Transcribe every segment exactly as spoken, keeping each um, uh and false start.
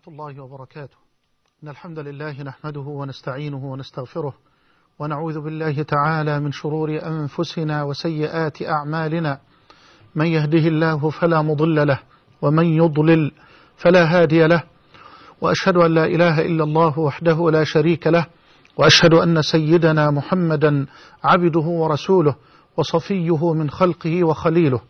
الله وبركاته. إن الحمد لله نحمده ونستعينه ونستغفره ونعوذ بالله تعالى من شرور أنفسنا وسيئات أعمالنا. من يهده الله فلا مضل له ومن يضلل فلا هادي له، وأشهد أن لا إله إلا الله وحده لا شريك له، وأشهد أن سيدنا محمدا عبده ورسوله وصفيه من خلقه وخليله.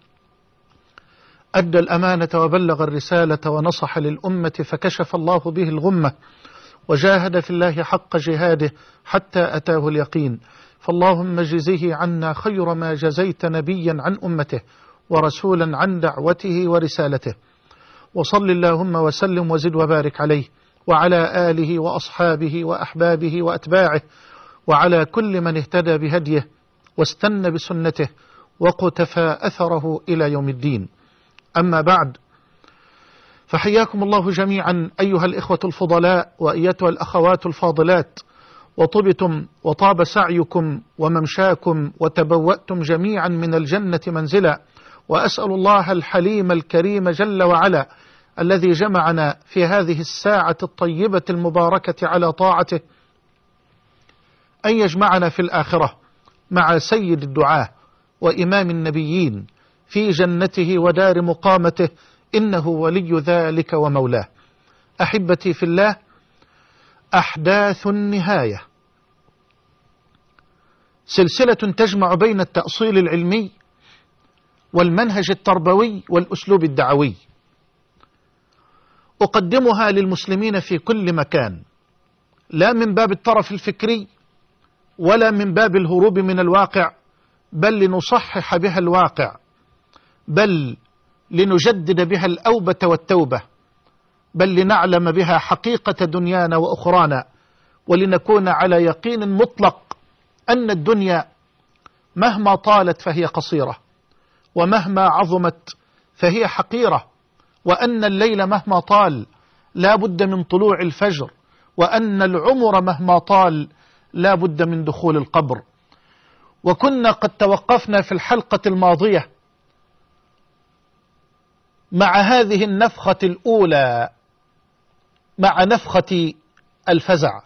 أدى الأمانة وبلغ الرسالة ونصح للأمة فكشف الله به الغمة، وجاهد في الله حق جهاده حتى أتاه اليقين. فاللهم اجزه عنا خير ما جزيت نبيا عن أمته ورسولا عن دعوته ورسالته. وصل اللهم وسلم وزد وبارك عليه وعلى آله وأصحابه وأحبابه وأتباعه وعلى كل من اهتدى بهديه واستنى بسنته وقتفى أثره إلى يوم الدين. أما بعد، فحياكم الله جميعا أيها الإخوة الفضلاء وأيتها الأخوات الفاضلات، وطبتم وطاب سعيكم وممشاكم وتبوأتم جميعا من الجنة منزلا. وأسأل الله الحليم الكريم جل وعلا الذي جمعنا في هذه الساعة الطيبة المباركة على طاعته أن يجمعنا في الآخرة مع سيد الدعاة وإمام النبيين في جنته ودار مقامته، إنه ولي ذلك ومولاه. أحبتي في الله، أحداث النهاية سلسلة تجمع بين التأصيل العلمي والمنهج التربوي والأسلوب الدعوي، أقدمها للمسلمين في كل مكان، لا من باب الطرف الفكري ولا من باب الهروب من الواقع، بل لنصحح بها الواقع، بل لنجدد بها الأوبة والتوبة، بل لنعلم بها حقيقة دنيانا وأخرانا، ولنكون على يقين مطلق أن الدنيا مهما طالت فهي قصيرة، ومهما عظمت فهي حقيرة، وأن الليل مهما طال لا بد من طلوع الفجر، وأن العمر مهما طال لا بد من دخول القبر. وكنا قد توقفنا في الحلقة الماضية مع هذه النفخة الأولى، مع نفخة الفزع.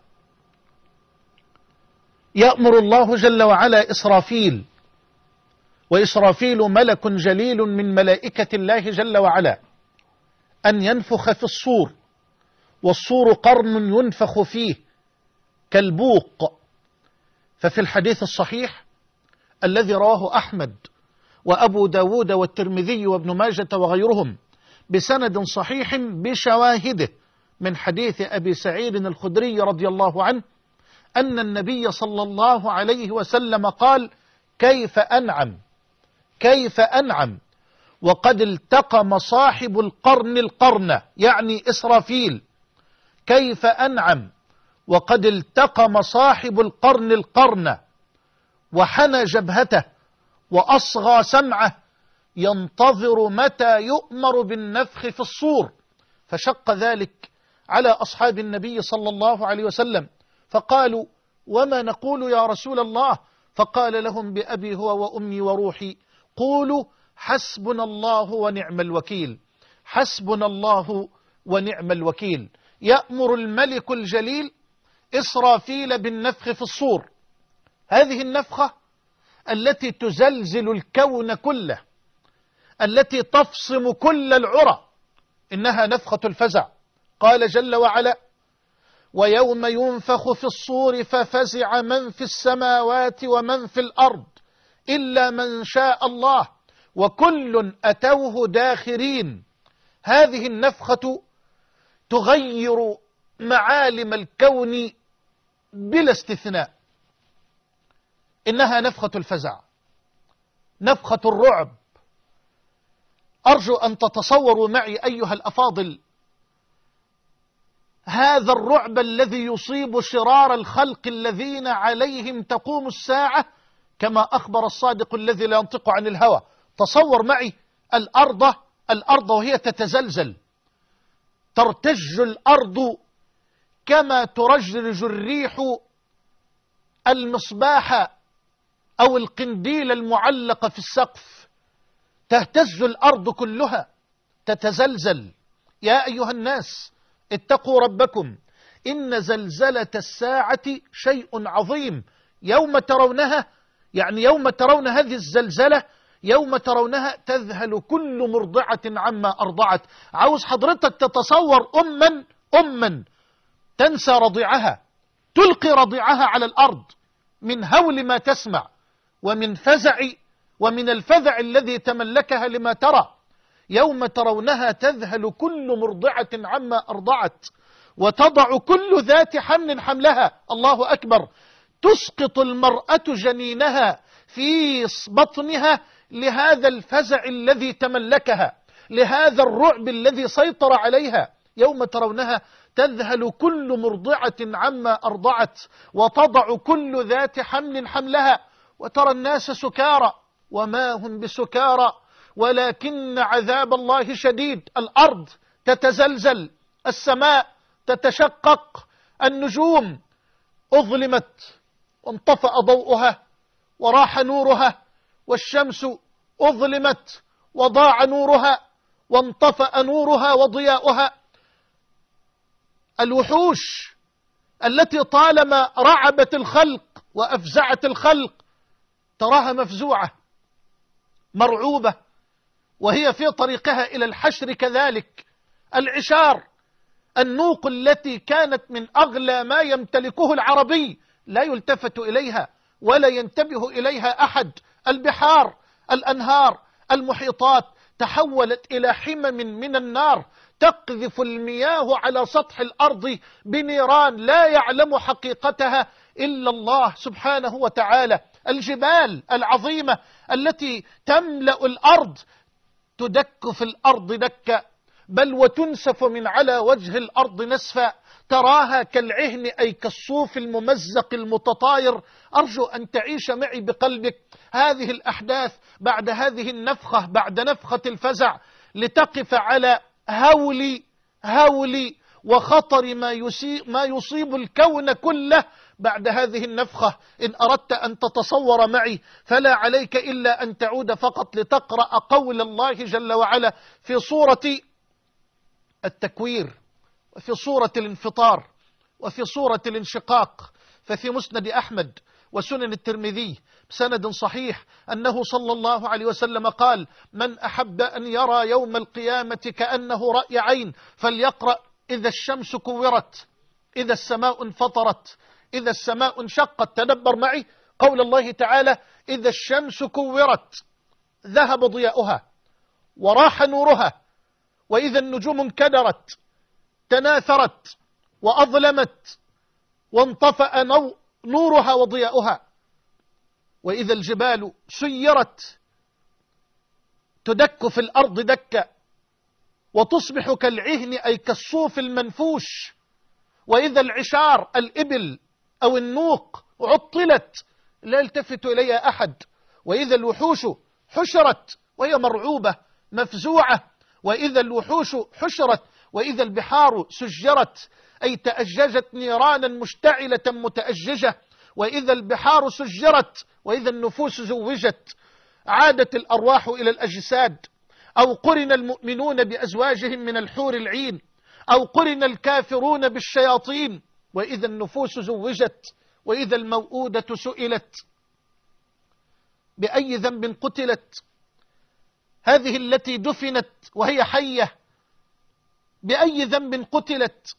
يأمر الله جل وعلا إسرافيل، وإسرافيل ملك جليل من ملائكة الله جل وعلا، أن ينفخ في الصور، والصور قرن ينفخ فيه كالبوق. ففي الحديث الصحيح الذي رواه أحمد وأبو داود والترمذي وابن ماجة وغيرهم بسند صحيح بشواهده من حديث أبي سعيد الخدري رضي الله عنه أن النبي صلى الله عليه وسلم قال: كيف أنعم كيف أنعم وقد التقم صاحب القرن القرن، يعني إسرافيل، كيف أنعم وقد التقم صاحب القرن القرن وحنى جبهته وأصغى سمعه، ينتظر متى يؤمر بالنفخ في الصور. فشق ذلك على أصحاب النبي صلى الله عليه وسلم، فقالوا: وما نقول يا رسول الله؟ فقال لهم: بأبي هو وأمي وروحي، قولوا حسبنا الله ونعم الوكيل، حسبنا الله ونعم الوكيل. يأمر الملك الجليل إسرافيل بالنفخ في الصور، هذه النفخة التي تزلزل الكون كله، التي تفصم كل العرى، إنها نفخة الفزع. قال جل وعلا: ويوم ينفخ في الصور ففزع من في السماوات ومن في الأرض إلا من شاء الله وكل أتوه داخرين. هذه النفخة تغير معالم الكون بلا استثناء، إنها نفخة الفزع، نفخة الرعب. أرجو أن تتصوروا معي أيها الأفاضل هذا الرعب الذي يصيب شرار الخلق الذين عليهم تقوم الساعة، كما أخبر الصادق الذي لا ينطق عن الهوى. تصور معي الأرض الأرض وهي تتزلزل، ترتج الأرض كما ترجرج الريح المصباح أو القنديل المعلق في السقف، تهتز الأرض كلها، تتزلزل. يا أيها الناس اتقوا ربكم إن زلزلة الساعة شيء عظيم يوم ترونها، يعني يوم ترون هذه الزلزلة، يوم ترونها تذهل كل مرضعة عما أرضعت. عاوز حضرتك تتصور أما أما تنسى رضيعها، تلقي رضيعها على الأرض من هول ما تسمع ومن فزع ومن الفزع الذي تملكها لما ترى. يوم ترونها تذهل كل مرضعة عما أرضعت وتضع كل ذات حمل حملها. الله أكبر. تسقط المرأة جنينها في بطنها لهذا الفزع الذي تملكها، لهذا الرعب الذي سيطر عليها. يوم ترونها تذهل كل مرضعة عما أرضعت وتضع كل ذات حمل حملها، وترى الناس سكارى وما هم بسكارى ولكن عذاب الله شديد. الأرض تتزلزل، السماء تتشقق، النجوم أظلمت وانطفأ ضوءها وراح نورها، والشمس أظلمت وضاع نورها وانطفأ نورها وضياؤها. الوحوش التي طالما رعبت الخلق وأفزعت الخلق تراها مفزوعة مرعوبة وهي في طريقها إلى الحشر كذلك. العشار، النوق التي كانت من أغلى ما يمتلكه العربي، لا يلتفت إليها ولا ينتبه إليها أحد. البحار، الأنهار، المحيطات تحولت إلى حمم من النار تقذف المياه على سطح الأرض بنيران لا يعلم حقيقتها إلا الله سبحانه وتعالى. الجبال العظيمة التي تملأ الأرض تدك في الأرض دكا، بل وتنسف من على وجه الأرض نسفا، تراها كالعهن أي كالصوف الممزق المتطاير. أرجو أن تعيش معي بقلبك هذه الأحداث بعد هذه النفخة، بعد نفخة الفزع، لتقف على هول هول وخطر ما يصيب, ما يصيب الكون كله بعد هذه النفخة. إن أردت أن تتصور معي فلا عليك إلا أن تعود فقط لتقرأ قول الله جل وعلا في سورة التكوير وفي سورة الانفطار وفي سورة الانشقاق. ففي مسند أحمد وسنن الترمذي بسند صحيح أنه صلى الله عليه وسلم قال: من أحب أن يرى يوم القيامة كأنه رأي عين فليقرأ إذا الشمس كورت، إذا السماء انفطرت، إذا السماء انشقت. تدبر معي قول الله تعالى: إذا الشمس كورت ذهب ضياؤها وراح نورها، وإذا النجوم انكدرت تناثرت وأظلمت وانطفأ نورها وضياؤها، وإذا الجبال سيرت تدك في الأرض دكا وتصبح كالعهن أي كالصوف المنفوش، وإذا العشار الإبل أو النوق عطلت لا يلتفت إليها أحد، وإذا الوحوش حشرت وهي مرعوبة مفزوعة، وإذا الوحوش حشرت، وإذا البحار سجرت أي تأججت نيرانا مشتعلة متأججة، وإذا البحار سجرت، وإذا النفوس زوجت، عادت الأرواح إلى الأجساد، أو قرن المؤمنون بأزواجهم من الحور العين، أو قرن الكافرون بالشياطين، وإذا النفوس زوجت، وإذا الموءودة سئلت بأي ذنب قتلت، هذه التي دفنت وهي حية بأي ذنب قتلت.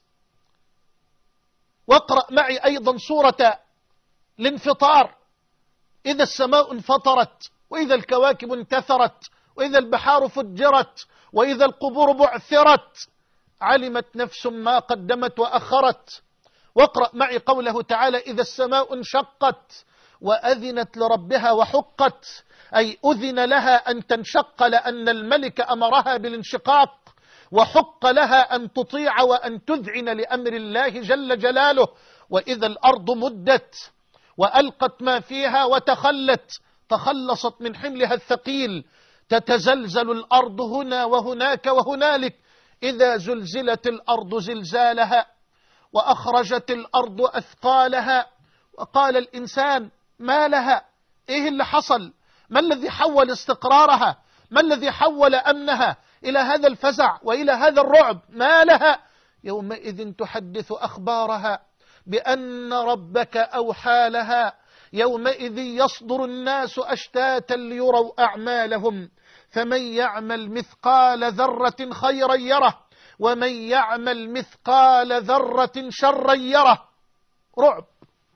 واقرأ معي أيضا سورة الانفطار: إذا السماء انفطرت، وإذا الكواكب انتثرت، وإذا البحار فجرت، وإذا القبور بعثرت، علمت نفس ما قدمت وأخرت. واقرأ معي قوله تعالى: إذا السماء انشقت وأذنت لربها وحقت، أي أذن لها أن تنشق لأن الملك أمرها بالانشقاق، وحق لها أن تطيع وأن تذعن لأمر الله جل جلاله. وإذا الأرض مدت وألقت ما فيها وتخلت، تخلصت من حملها الثقيل، تتزلزل الأرض هنا وهناك وهنالك. إذا زلزلت الأرض زلزالها وأخرجت الأرض أثقالها، وقال الإنسان ما لها؟ إيه اللي حصل؟ ما الذي حول استقرارها؟ ما الذي حول أمنها إلى هذا الفزع وإلى هذا الرعب؟ ما لها؟ يومئذ تحدث أخبارها بأن ربك أوحى لها. يومئذ يصدر الناس أشتاتا ليروا أعمالهم، فمن يعمل مثقال ذرة خيرا يره ومن يعمل مثقال ذرة شرا يره. رعب،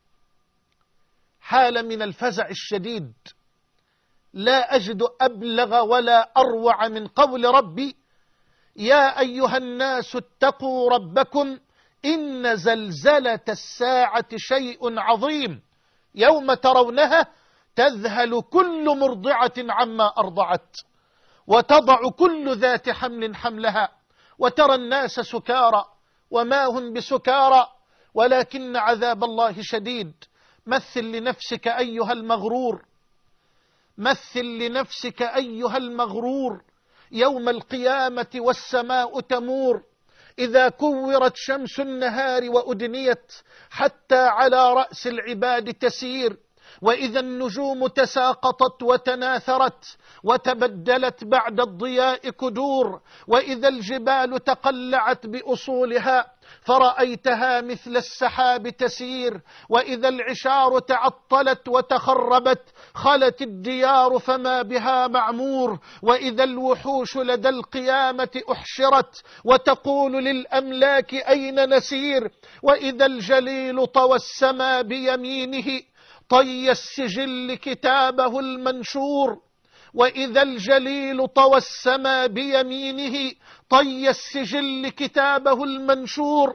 حالة من الفزع الشديد. لا أجد أبلغ ولا أروع من قول ربي: يا أيها الناس اتقوا ربكم إن زلزلة الساعة شيء عظيم يوم ترونها تذهل كل مرضعة عما أرضعت وتضع كل ذات حمل حملها وترى الناس سكارى وما هم بسكارى ولكن عذاب الله شديد. مثل لنفسك أيها المغرور، مثل لنفسك أيها المغرور يوم القيامة والسماء تمور، إذا كورت شمس النهار وأدنيت حتى على رأس العباد تسير، وإذا النجوم تساقطت وتناثرت وتبدلت بعد الضياء كدور، وإذا الجبال تقلعت بأصولها فرأيتها مثل السحاب تسير، وإذا العشار تعطلت وتخربت خلت الديار فما بها معمور، وإذا الوحوش لدى القيامة أحشرت وتقول للأملاك أين نسير، وإذا الجليل طوى السما بيمينه طي السجل كتابه المنشور، وإذا الجليل طوى السما بيمينه طي السجل كتابه المنشور،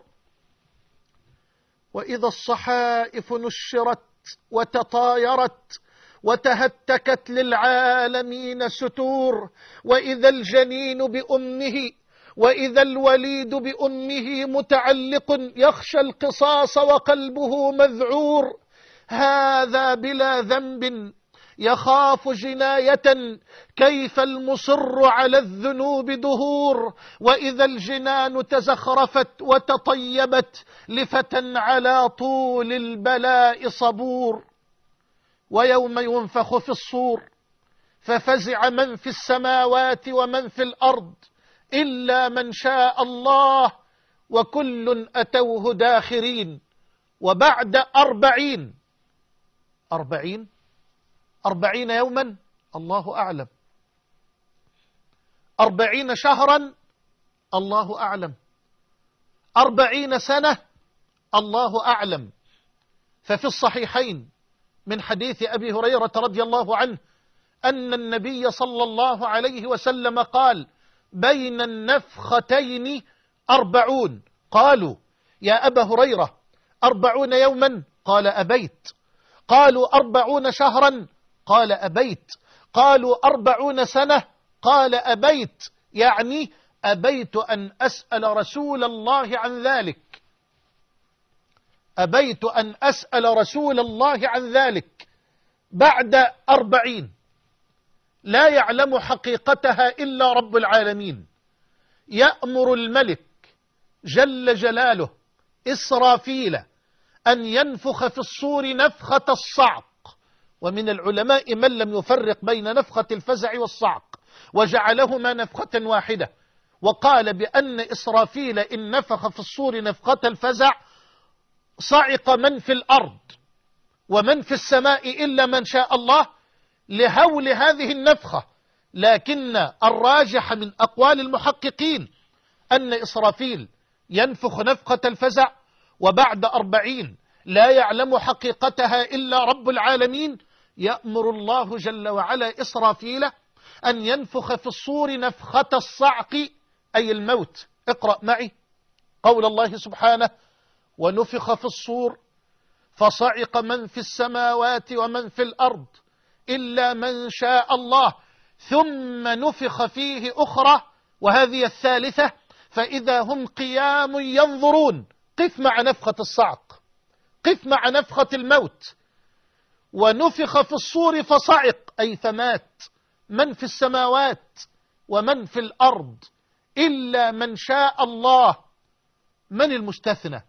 وإذا الصحائف نشرت وتطايرت وتهتكت للعالمين ستور، وإذا الجنين بأمه وإذا الوليد بأمه متعلق يخشى القصاص وقلبه مذعور، هذا بلا ذنب يخاف جناية كيف المصر على الذنوب دهور، وإذا الجنان تزخرفت وتطيبت لفتى على طول البلاء صبور، ويوم ينفخ في الصور ففزع من في السماوات ومن في الأرض إلا من شاء الله وكل أتوه داخرين. وبعد أربعين أربعين أربعين يوما الله أعلم، أربعين شهرا الله أعلم، أربعين سنة الله أعلم. ففي الصحيحين من حديث أبي هريرة رضي الله عنه أن النبي صلى الله عليه وسلم قال: بين النفختين أربعون. قالوا: يا أبا هريرة أربعون يوما؟ قال: أبيت. قالوا: أربعون شهرا؟ قال: أبيت. قالوا: أربعون سنة؟ قال: أبيت، يعني أبيت أن أسأل رسول الله عن ذلك، أبيت أن أسأل رسول الله عن ذلك. بعد أربعين لا يعلم حقيقتها إلا رب العالمين، يأمر الملك جل جلاله إسرافيل أن ينفخ في الصور نفخة الصعق. ومن العلماء من لم يفرق بين نفخة الفزع والصعق وجعلهما نفخة واحدة، وقال بأن إسرافيل إن نفخ في الصور نفخة الفزع صعق من في الأرض ومن في السماء إلا من شاء الله لهول هذه النفخة. لكن الراجح من أقوال المحققين أن إسرافيل ينفخ نفخة الفزع، وبعد أربعين لا يعلم حقيقتها إلا رب العالمين يأمر الله جل وعلا إسرافيل أن ينفخ في الصور نفخة الصعق أي الموت. اقرأ معي قول الله سبحانه: ونفخ في الصور فصعق من في السماوات ومن في الأرض إلا من شاء الله ثم نفخ فيه أخرى وهذه الثالثة فإذا هم قيام ينظرون. قف مع نفخة الصعق، قف مع نفخة الموت. ونفخ في الصور فصعق أي فمات من في السماوات ومن في الأرض إلا من شاء الله. من المستثنى؟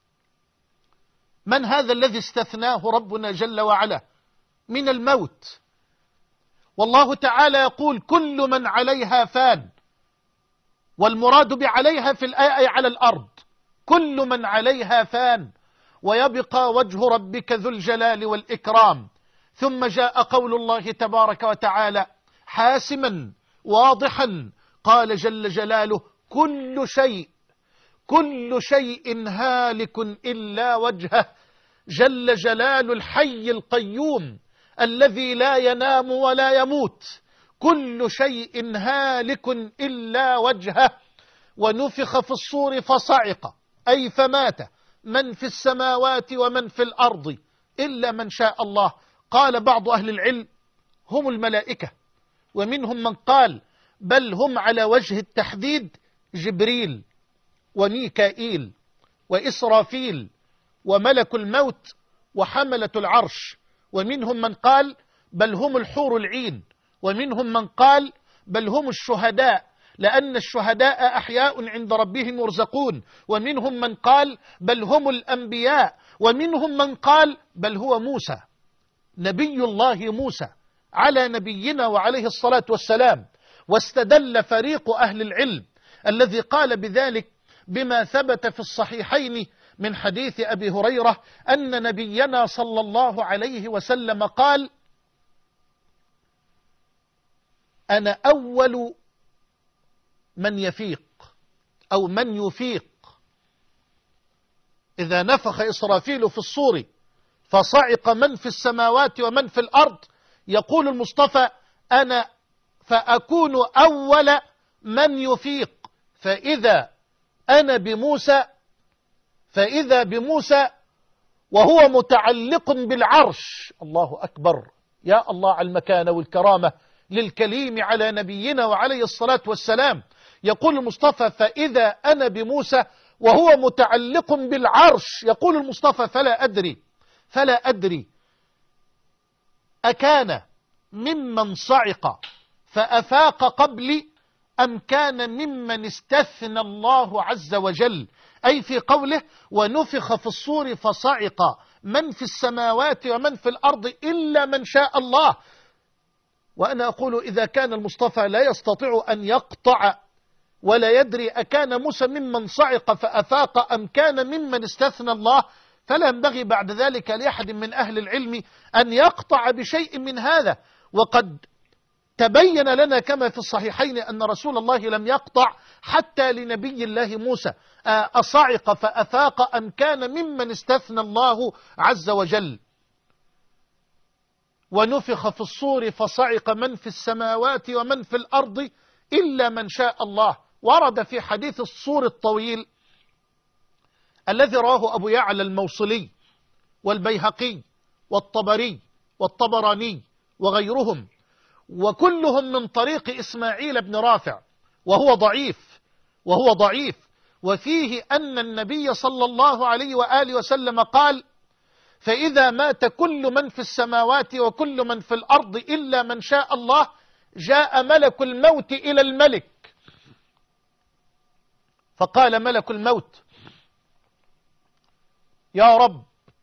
من هذا الذي استثناه ربنا جل وعلا من الموت؟ والله تعالى يقول: كل من عليها فان، والمراد بعليها في الآية على الأرض، كل من عليها فان ويبقى وجه ربك ذو الجلال والإكرام. ثم جاء قول الله تبارك وتعالى حاسما واضحا، قال جل جلاله كل شيء كل شيء هالك إلا وجهه، جل جلال الحي القيوم الذي لا ينام ولا يموت، كل شيء هالك إلا وجهه. ونفخ في الصور فصعق، أي فمات من في السماوات ومن في الأرض إلا من شاء الله. قال بعض أهل العلم هم الملائكة، ومنهم من قال بل هم على وجه التحديد جبريل وميكائيل وإسرافيل وملك الموت وحملة العرش. ومنهم من قال بل هم الحور العين، ومنهم من قال بل هم الشهداء، لأن الشهداء أحياء عند ربهم يرزقون. ومنهم من قال بل هم الأنبياء، ومنهم من قال بل هو موسى نبي الله موسى على نبينا وعليه الصلاة والسلام. واستدل فريق أهل العلم الذي قال بذلك بما ثبت في الصحيحين من حديث أبي هريرة أن نبينا صلى الله عليه وسلم قال أنا أول من يفيق أو من يفيق إذا نفخ إسرافيل في الصور فصعق من في السماوات ومن في الأرض. يقول المصطفى أنا فأكون أول من يفيق، فإذا أنا بموسى فإذا بموسى وهو متعلق بالعرش. الله أكبر، يا الله على المكانة والكرامة للكليم على نبينا وعليه الصلاة والسلام. يقول المصطفى فإذا أنا بموسى وهو متعلق بالعرش. يقول المصطفى فلا أدري فلا أدري أكان ممن صعق فأفاق قبلي أم كان ممن استثنى الله عز وجل، أي في قوله ونفخ في الصور فصعق من في السماوات ومن في الأرض إلا من شاء الله. وأنا أقول إذا كان المصطفى لا يستطيع أن يقطع ولا يدري أكان موسى ممن صعق فأفاق أم كان ممن استثنى الله، فلا ينبغي بعد ذلك لأحد من أهل العلم أن يقطع بشيء من هذا. وقد تبين لنا كما في الصحيحين أن رسول الله لم يقطع حتى لنبي الله موسى أصعق فأفاق أم كان ممن استثنى الله عز وجل. ونفخ في الصور فصعق من في السماوات ومن في الأرض إلا من شاء الله. ورد في حديث الصور الطويل الذي رواه أبو يعلى الموصلي والبيهقي والطبري والطبراني وغيرهم، وكلهم من طريق إسماعيل بن رافع، وهو ضعيف وهو ضعيف وفيه أن النبي صلى الله عليه وآله وسلم قال فإذا مات كل من في السماوات وكل من في الأرض إلا من شاء الله جاء ملك الموت إلى الملك فقال ملك الموت يا رب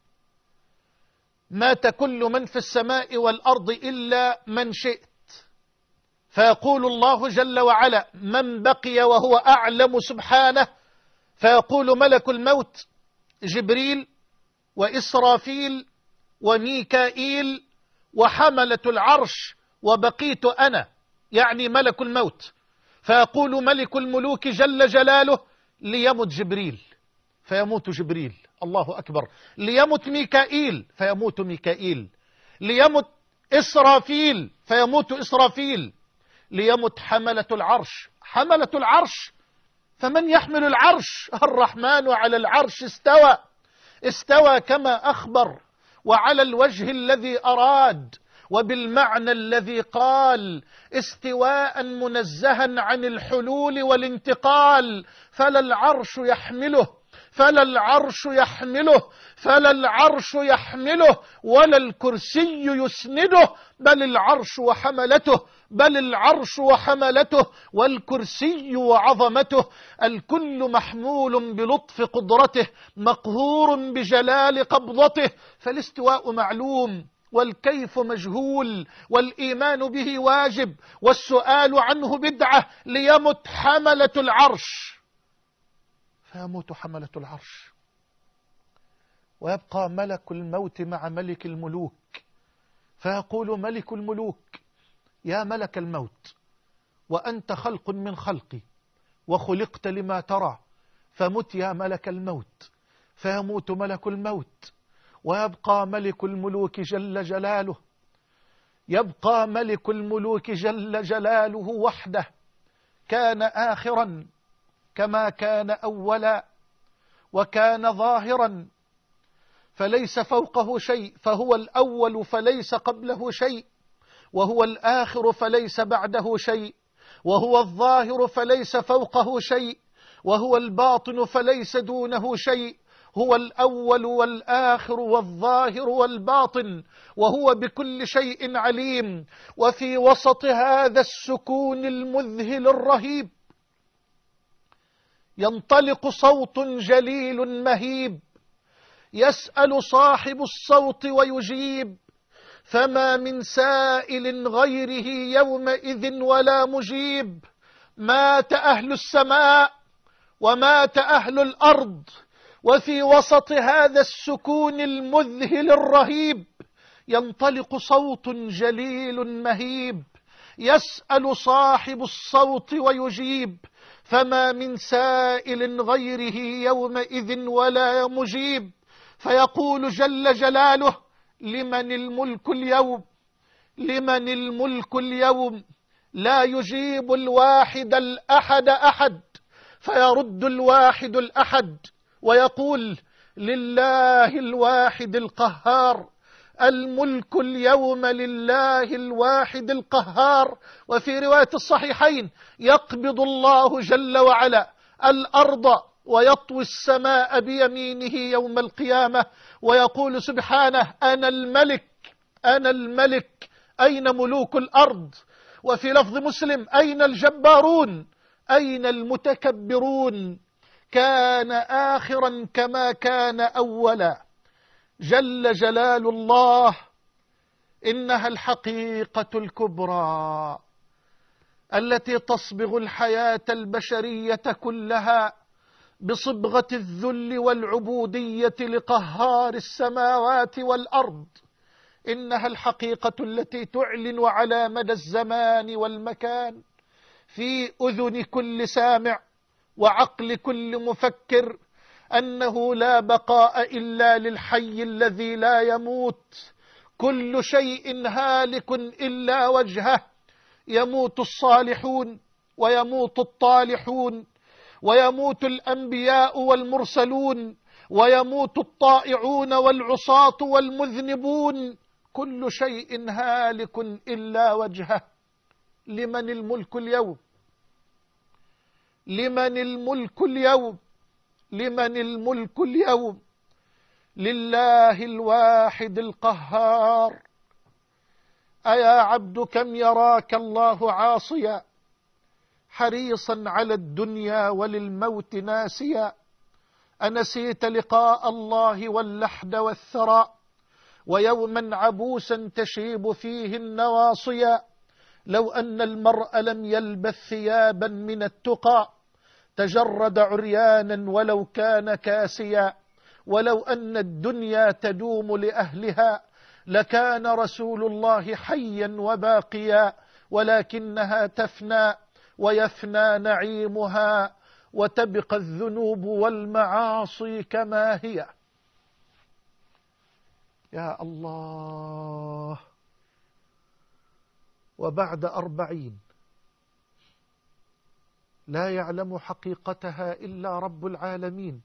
مات كل من في السماء والأرض إلا من شئت، فيقول الله جل وعلا من بقي وهو أعلم سبحانه، فيقول ملك الموت جبريل وإسرافيل وميكائيل وحملة العرش وبقيت أنا، يعني ملك الموت. فيقول ملك الملوك جل جلاله ليمت جبريل فيموت جبريل، الله أكبر، ليمت ميكائيل فيموت ميكائيل، ليمت إسرافيل فيموت إسرافيل، ليمت حملة العرش حملة العرش. فمن يحمل العرش؟ الرحمن على العرش استوى استوى كما أخبر، وعلى الوجه الذي أراد وبالمعنى الذي قال، استواء منزها عن الحلول والانتقال. فلا العرش يحمله فلا العرش يحمله فلا العرش يحمله ولا الكرسي يسنده، بل العرش وحملته بل العرش وحملته والكرسي وعظمته. الكل محمول بلطف قدرته مقهور بجلال قبضته. فالاستواء معلوم والكيف مجهول والإيمان به واجب والسؤال عنه بدعة. ليمت حملة العرش فيموت حملة العرش، ويبقى ملك الموت مع ملك الملوك، فيقول ملك الملوك: يا ملك الموت، وأنت خلق من خلقي وخلقت لما ترى، فمت يا ملك الموت. فيموت ملك الموت، ويبقى ملك الملوك جل جلاله، يبقى ملك الملوك جل جلاله وحده، كان آخرا كما كان أولا، وكان ظاهرا فليس فوقه شيء، فهو الأول فليس قبله شيء، وهو الآخر فليس بعده شيء، وهو الظاهر فليس فوقه شيء، وهو الباطن فليس دونه شيء، هو الأول والآخر والظاهر والباطن، وهو بكل شيء عليم. وفي وسط هذا السكون المذهل الرهيب ينطلق صوت جليل مهيب، يسأل صاحب الصوت ويجيب، فما من سائل غيره يومئذ ولا مجيب. مات أهل السماء ومات أهل الأرض، وفي وسط هذا السكون المذهل الرهيب ينطلق صوت جليل مهيب، يسأل صاحب الصوت ويجيب، فما من سائل غيره يومئذ ولا مجيب. فيقول جل جلاله: لمن الملك اليوم؟ لمن الملك اليوم؟ لا يجيب الواحد الأحد أحد، فيرد الواحد الأحد ويقول: لله الواحد القهار، الملك اليوم لله الواحد القهار. وفي رواية الصحيحين: يقبض الله جل وعلا الأرض ويطوي السماء بيمينه يوم القيامة، ويقول سبحانه: أنا الملك أنا الملك، أين ملوك الأرض؟ وفي لفظ مسلم: أين الجبارون؟ أين المتكبرون؟ كان آخرا كما كان أولا، جل جلال الله. إنها الحقيقة الكبرى التي تصبغ الحياة البشرية كلها بصبغة الذل والعبودية لقهار السماوات والأرض. إنها الحقيقة التي تعلن على مدى الزمان والمكان في أذن كل سامع وعقل كل مفكر أنه لا بقاء إلا للحي الذي لا يموت. كل شيء هالك إلا وجهه، يموت الصالحون ويموت الطالحون، ويموت الأنبياء والمرسلون، ويموت الطائعون والعصاة والمذنبون، كل شيء هالك إلا وجهه. لمن الملك اليوم؟ لمن الملك اليوم؟ لمن الملك اليوم؟ لله الواحد القهار. أيا عبد كم يراك الله عاصيا، حريصا على الدنيا وللموت ناسيا، أنسيت لقاء الله واللحد والثرى، ويوما عبوسا تشيب فيه النواصيا. لو أن المرء لم يلبث ثيابا من التقى تجرد عريانا ولو كان كاسيا، ولو أن الدنيا تدوم لأهلها لكان رسول الله حيا وباقيا، ولكنها تفنى ويفنى نعيمها، وتبقى الذنوب والمعاصي كما هي. يا الله. وبعد أربعين لا يعلم حقيقتها إلا رب العالمين،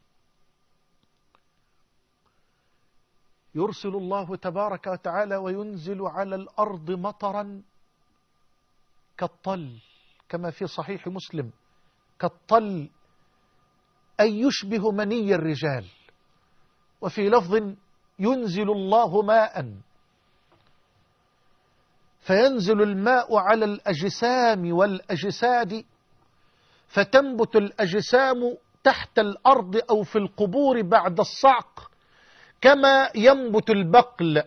يرسل الله تبارك وتعالى وينزل على الأرض مطرا كالطل، كما في صحيح مسلم: كالطل أي يشبه مني الرجال. وفي لفظ: ينزل الله ماء، فينزل الماء على الأجسام والأجساد، فتنبت الأجسام تحت الأرض أو في القبور بعد الصعق كما ينبت البقل.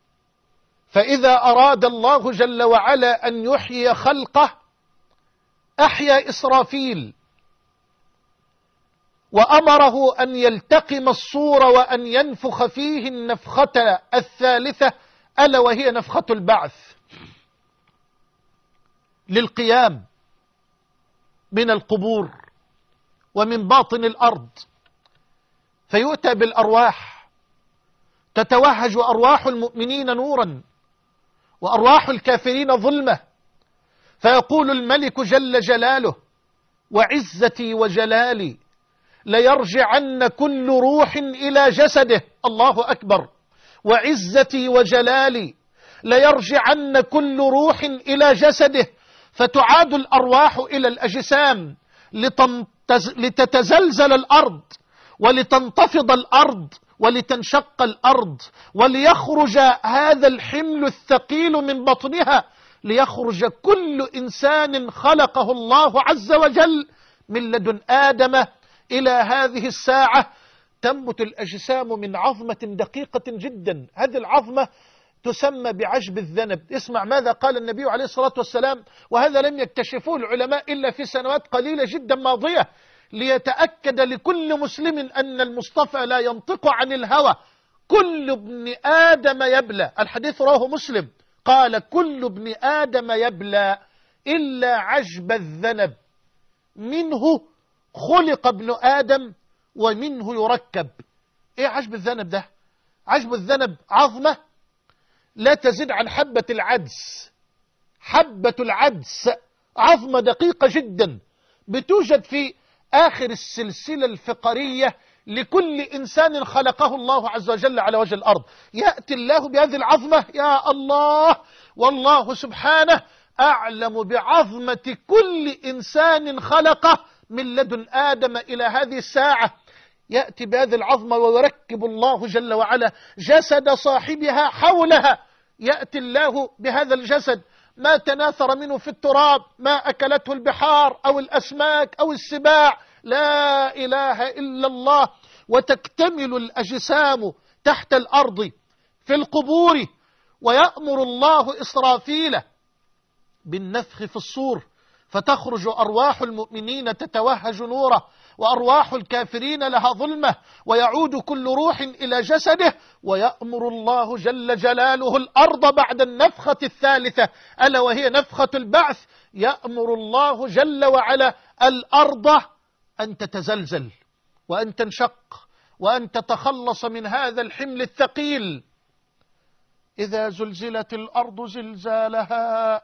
فإذا أراد الله جل وعلا أن يحيي خلقه أحيا إسرافيل وأمره أن يلتقم الصور وأن ينفخ فيه النفخة الثالثة، ألا وهي نفخة البعث، للقيام من القبور ومن باطن الأرض. فيؤتى بالأرواح، تتوهج أرواح المؤمنين نورا وأرواح الكافرين ظلمة، فيقول الملك جل جلاله: وعزتي وجلالي ليرجعن كل روح إلى جسده. الله أكبر. وعزتي وجلالي ليرجعن كل روح إلى جسده، فتعاد الأرواح إلى الأجسام لتتزلزل الأرض ولتنتفض الأرض ولتنشق الأرض، وليخرج هذا الحمل الثقيل من بطنها، ليخرج كل إنسان خلقه الله عز وجل من لدن آدم إلى هذه الساعة. تنبت الأجسام من عظمة دقيقة جدا، هذه العظمة تسمى بعجب الذنب. اسمع ماذا قال النبي عليه الصلاة والسلام، وهذا لم يكتشفوه العلماء إلا في سنوات قليلة جدا ماضية، ليتأكد لكل مسلم أن المصطفى لا ينطق عن الهوى. كل ابن آدم يبلى، الحديث رواه مسلم، قال: كل ابن آدم يبلى إلا عجب الذنب، منه خلق ابن آدم ومنه يركب. ايه عجب الذنب ده؟ عجب الذنب عظمة لا تزيد عن حبة العدس. حبة العدس عظمة دقيقة جدا، بتوجد في آخر السلسلة الفقرية لكل إنسان خلقه الله عز وجل على وجه الأرض. يأتي الله بهذه العظمة، يا الله، والله سبحانه أعلم بعظمة كل إنسان خلقه من لدن آدم إلى هذه الساعة. يأتي بهذه العظمة ويركب الله جل وعلا جسد صاحبها حولها. يأتي الله بهذا الجسد، ما تناثر منه في التراب، ما أكلته البحار أو الأسماك أو السباع، لا إله إلا الله، وتكتمل الأجسام تحت الأرض في القبور. ويأمر الله إسرافيل بالنفخ في الصور، فتخرج أرواح المؤمنين تتوهج نورا، وأرواح الكافرين لها ظلمة، ويعود كل روح إلى جسده. ويأمر الله جل جلاله الأرض بعد النفخة الثالثة، ألا وهي نفخة البعث. يأمر الله جل وعلا الأرض أن تتزلزل وأن تنشق وأن تتخلص من هذا الحمل الثقيل. إذا زلزلت الأرض زلزالها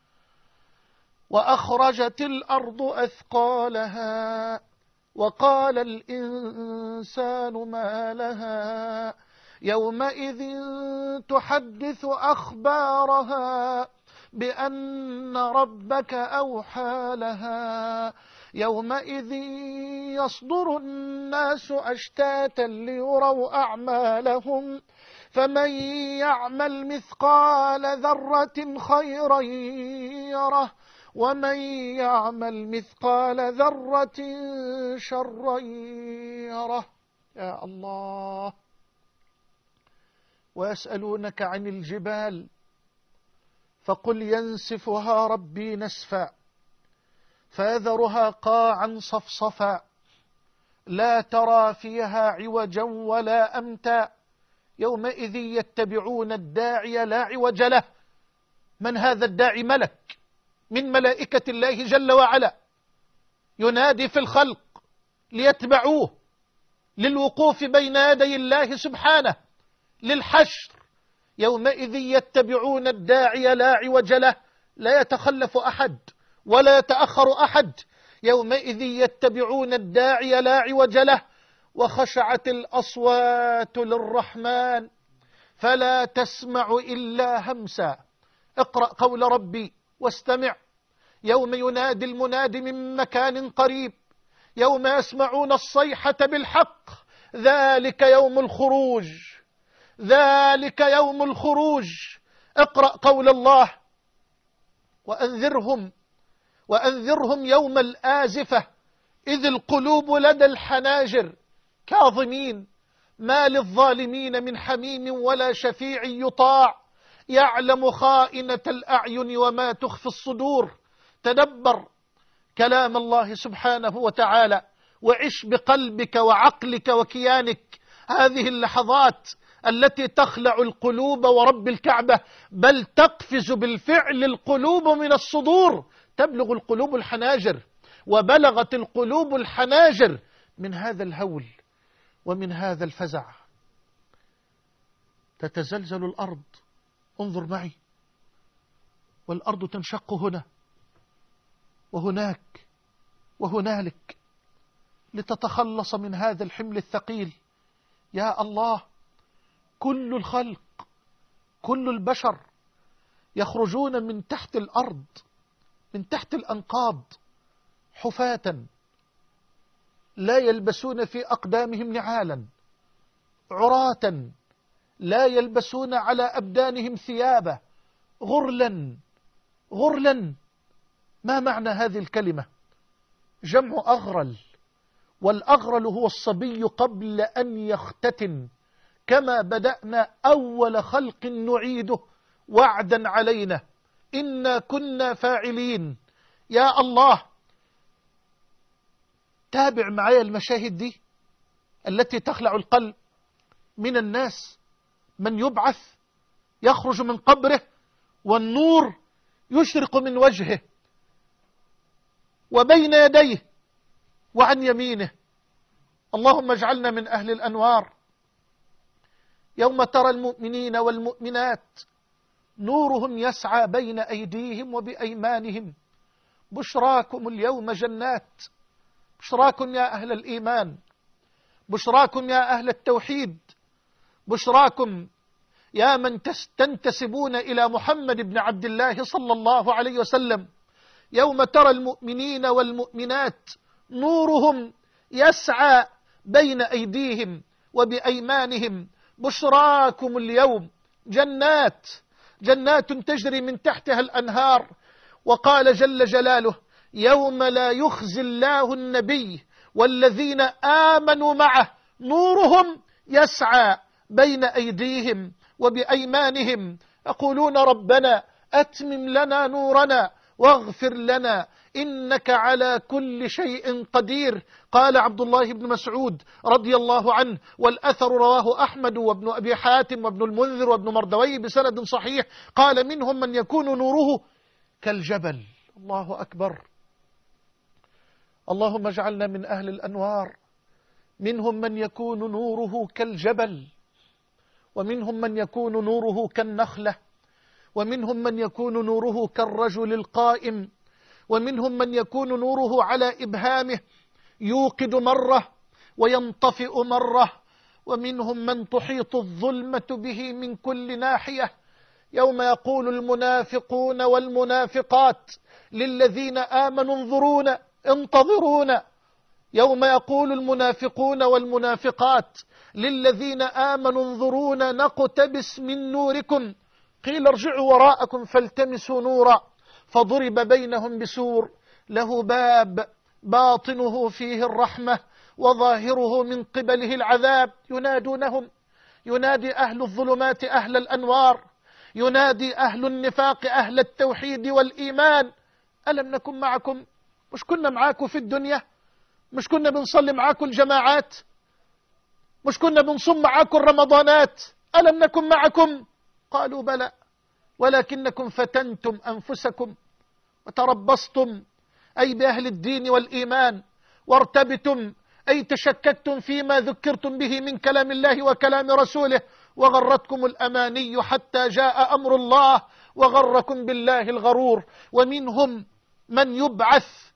وأخرجت الأرض أثقالها وقال الإنسان ما لها يومئذ تحدث أخبارها بأن ربك أوحى لها يومئذ يصدر الناس أشتاتا ليروا أعمالهم فمن يعمل مثقال ذرة خيرا يره ومن يعمل مثقال ذرة شرا يره. يا الله. ويسألونك عن الجبال فقل ينسفها ربي نسفا فيذرها قاعا صفصفا لا ترى فيها عوجا ولا أمتا يومئذ يتبعون الداعي لا عوج له. من هذا الداعي؟ ملك من ملائكة الله جل وعلا ينادي في الخلق ليتبعوه للوقوف بين يدي الله سبحانه للحشر. يومئذ يتبعون الداعي لا عوج له، لا يتخلف أحد ولا يتأخر أحد. يومئذ يتبعون الداعي لا عوج له وخشعت الأصوات للرحمن فلا تسمع إلا همسا. اقرأ قول ربي واستمع يوم ينادي المناد من مكان قريب يوم يسمعون الصيحة بالحق ذلك يوم الخروج ذلك يوم الخروج. اقرأ قول الله وأنذرهم وأنذرهم يوم الآزفة إذ القلوب لدى الحناجر كاظمين ما للظالمين من حميم ولا شفيع يطاع يعلم خائنة الأعين وما تخفي الصدور. تدبر كلام الله سبحانه وتعالى وعش بقلبك وعقلك وكيانك هذه اللحظات التي تخلع القلوب ورب الكعبة، بل تقفز بالفعل القلوب من الصدور، تبلغ القلوب الحناجر، وبلغت القلوب الحناجر من هذا الهول ومن هذا الفزع. تتزلزل الأرض، انظر معي، والأرض تنشق هنا وهناك وهنالك لتتخلص من هذا الحمل الثقيل. يا الله، كل الخلق، كل البشر يخرجون من تحت الأرض، من تحت الأنقاض، حفاة لا يلبسون في أقدامهم نعالا، عراة لا يلبسون على أبدانهم ثيابا، غرلا غرلا. ما معنى هذه الكلمة؟ جمع أغرل، والأغرل هو الصبي قبل أن يختتن، كما بدأنا أول خلق نعيده وعدا علينا إنا كنا فاعلين. يا الله، تابع معي المشاهد دي التي تخلع القلب. من الناس من يبعث يخرج من قبره والنور يشرق من وجهه وبين يديه وعن يمينه. اللهم اجعلنا من أهل الأنوار. يوم ترى المؤمنين والمؤمنات نورهم يسعى بين أيديهم وبأيمانهم، بشراكم اليوم جنات. بشراكم يا أهل الإيمان، بشراكم يا أهل التوحيد، بشراكم يا من تنتسبون إلى محمد بن عبد الله صلى الله عليه وسلم. يوم ترى المؤمنين والمؤمنات نورهم يسعى بين أيديهم وبأيمانهم، بشراكم اليوم جنات، جنات تجري من تحتها الأنهار. وقال جل جلاله: يوم لا يخزي الله النبي والذين آمنوا معه نورهم يسعى بين أيديهم وبأيمانهم، يقولون ربنا أتمم لنا نورنا واغفر لنا إنك على كل شيء قدير. قال عبد الله بن مسعود رضي الله عنه، والأثر رواه أحمد وابن أبي حاتم وابن المنذر وابن مردوي بسند صحيح، قال: منهم من يكون نوره كالجبل. الله أكبر. اللهم اجعلنا من أهل الأنوار. منهم من يكون نوره كالجبل، ومنهم من يكون نوره كالنخلة، ومنهم من يكون نوره كالرجل القائم، ومنهم من يكون نوره على إبهامه يوقد مرة وينطفئ مرة، ومنهم من تحيط الظلمة به من كل ناحية. يوم يقول المنافقون والمنافقات للذين آمنوا انظرونا انتظرونا. يوم يقول المنافقون والمنافقات للذين آمنوا انظرونا نقتبس من نوركم، قيل ارجعوا وراءكم فالتمسوا نورا، فضرب بينهم بسور له باب باطنه فيه الرحمة وظاهره من قبله العذاب. ينادونهم، ينادي أهل الظلمات أهل الأنوار، ينادي أهل النفاق أهل التوحيد والإيمان: ألم نكن معكم؟ مش كنا معاكم في الدنيا؟ مش كنا بنصلي معاكم الجماعات؟ مش كنا بنصوم معاكم الرمضانات؟ ألم نكن معكم؟ قالوا بلى، ولكنكم فتنتم أنفسكم وتربصتم، أي بأهل الدين والإيمان، وارتبتم، أي تشككتم فيما ذكرتم به من كلام الله وكلام رسوله، وغرتكم الأماني حتى جاء أمر الله وغركم بالله الغرور. ومنهم من يبعث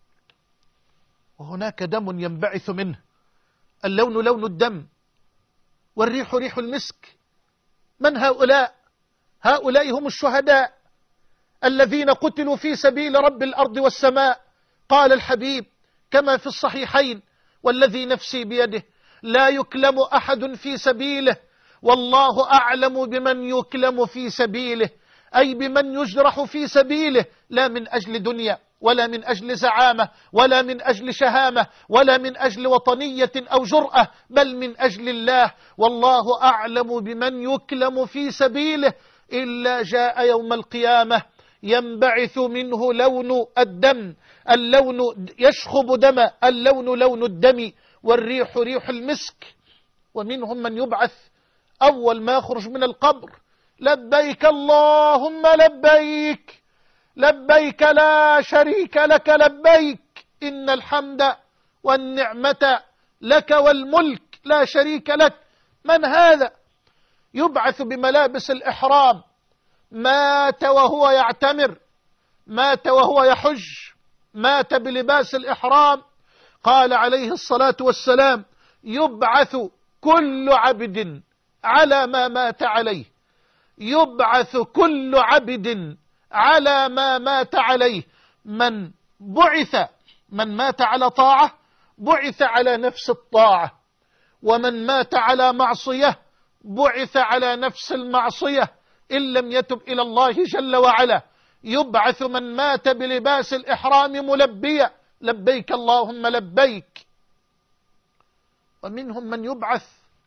وهناك دم ينبعث منه، اللون لون الدم والريح ريح المسك. من هؤلاء؟ هؤلاء هم الشهداء الذين قتلوا في سبيل رب الأرض والسماء. قال الحبيب كما في الصحيحين: والذي نفسي بيده لا يكلم أحد في سبيله والله أعلم بمن يكلم في سبيله، أي بمن يجرح في سبيله، لا من أجل دنيا ولا من أجل زعامة ولا من أجل شهامة ولا من أجل وطنية أو جرأة، بل من أجل الله. والله أعلم بمن يكلم في سبيله، إلا جاء يوم القيامة ينبعث منه لون الدم، اللون يشخب دم، اللون لون الدم، والريح ريح المسك. ومنهم من يبعث أول ما يخرج من القبر: لبيك اللهم لبيك، لبيك لا شريك لك لبيك، إن الحمد والنعمة لك والملك لا شريك لك. من هذا؟ يبعث بملابس الإحرام، مات وهو يعتمر، مات وهو يحج، مات بلباس الإحرام. قال عليه الصلاة والسلام: يبعث كل عبد على ما مات عليه، يبعث كل عبد على ما مات عليه. من بعث من مات على طاعة بعث على نفس الطاعة، ومن مات على معصية بعث على نفس المعصية إن لم يتب إلى الله جل وعلا. يبعث من مات بلباس الإحرام ملبيا: لبيك اللهم لبيك. ومنهم من يبعث